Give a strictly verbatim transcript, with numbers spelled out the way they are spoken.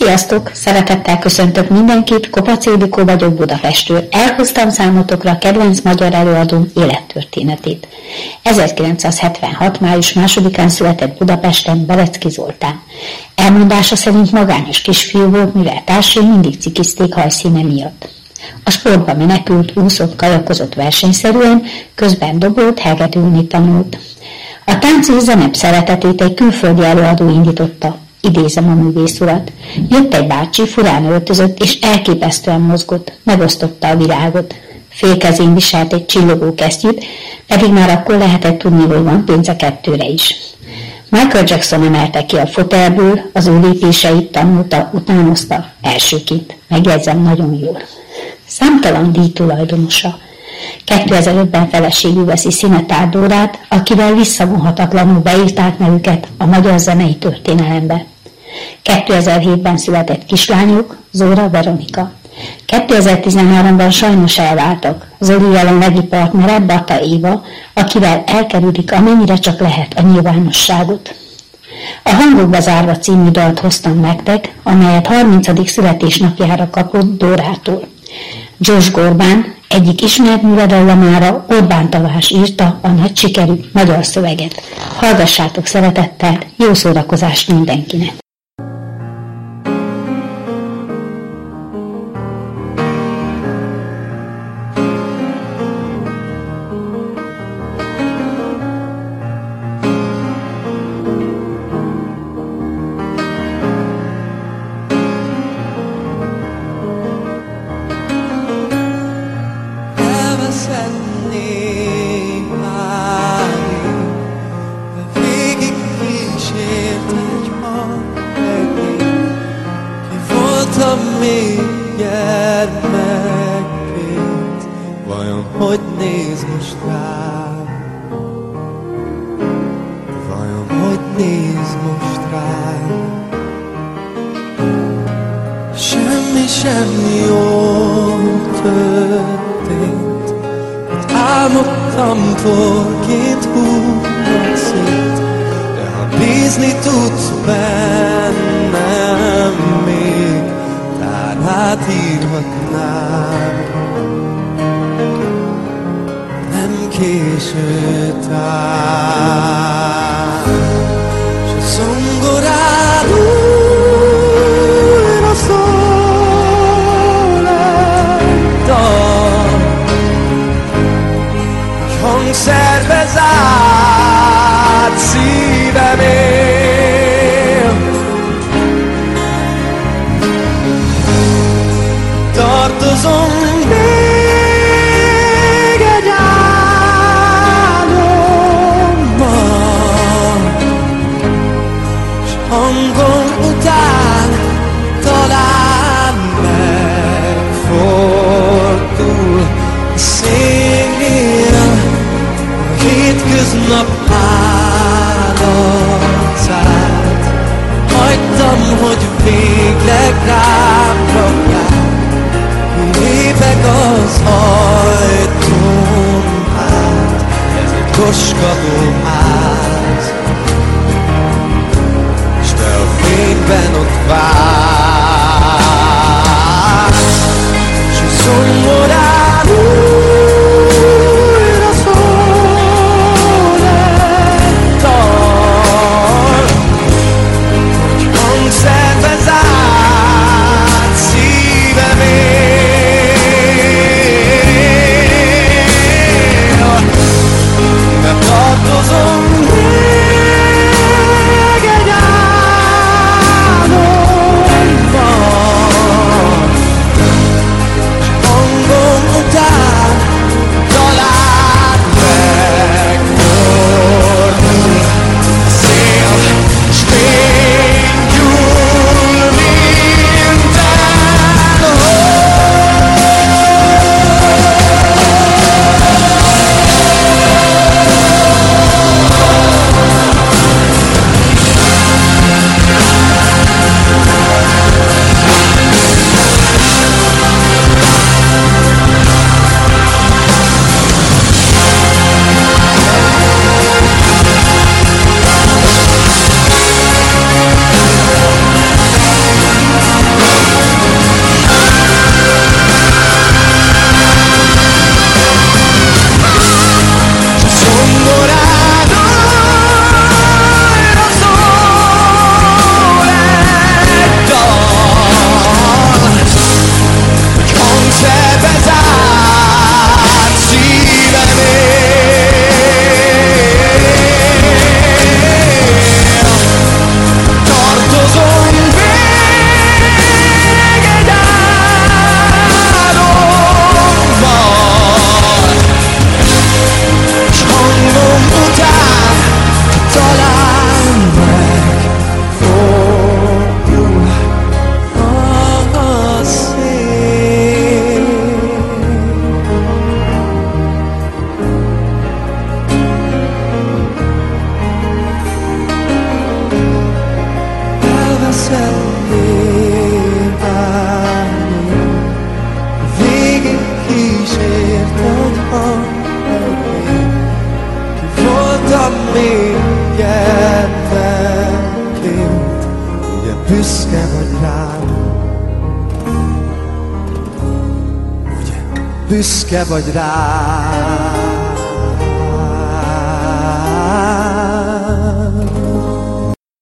Sziasztok! Szeretettel köszöntök mindenkit, Kopacs Ildikó vagyok Budapestről. Elhoztam számotokra a kedvenc magyar előadóm élettörténetét. ezerkilencszázhetvenhat. május másodikán született Budapesten Berecki Zoltán. Elmondása szerint magányos kisfiú volt, mivel társai mindig cikizték hajszíne miatt. A sportba menekült, úszott, kajakozott versenyszerűen, közben dobolt, hegedülni tanult. A tánc és zenep szeretetét egy külföldi előadó indította. Idézem a művész urat. Jött egy bácsi, furán öltözött, és elképesztően mozgott, megosztotta a világot. Félkezén viselt egy csillogó kesztyűt, pedig már akkor lehetett tudni, hogy van pénze kettőre is. Michael Jackson emelte ki a fotelből, az ő lépéseit tanulta, utánozta, elsőként. Megjegyzem, nagyon jól. Számtalan díj tulajdonosa. kétezer-ötben feleségül veszi Szinetár Dórát, akivel visszavonhatatlanul beírták nevüket a magyar zenei történelembe. kétezer-hétben született kislányuk, Zóra Veronika. kétezer-tizenháromban sajnos elváltak. Zoli jelenlegi partnere Bata Éva, akivel elkerülik amennyire csak lehet a nyilvánosságot. A Hangokba zárva című dalt hoztam nektek, amelyet harmincadik születésnapjára kapott Dórától. Gyors Gorbán, egyik ismert művedallamára Orbán Tamás írta a nagy sikerű magyar szöveget. Hallgassátok szeretettel, jó szórakozást mindenkinek! Tartozom még egy álom. ki voltam még gyermekként, ugye büszke vagy rám, ugye büszke vagy rám.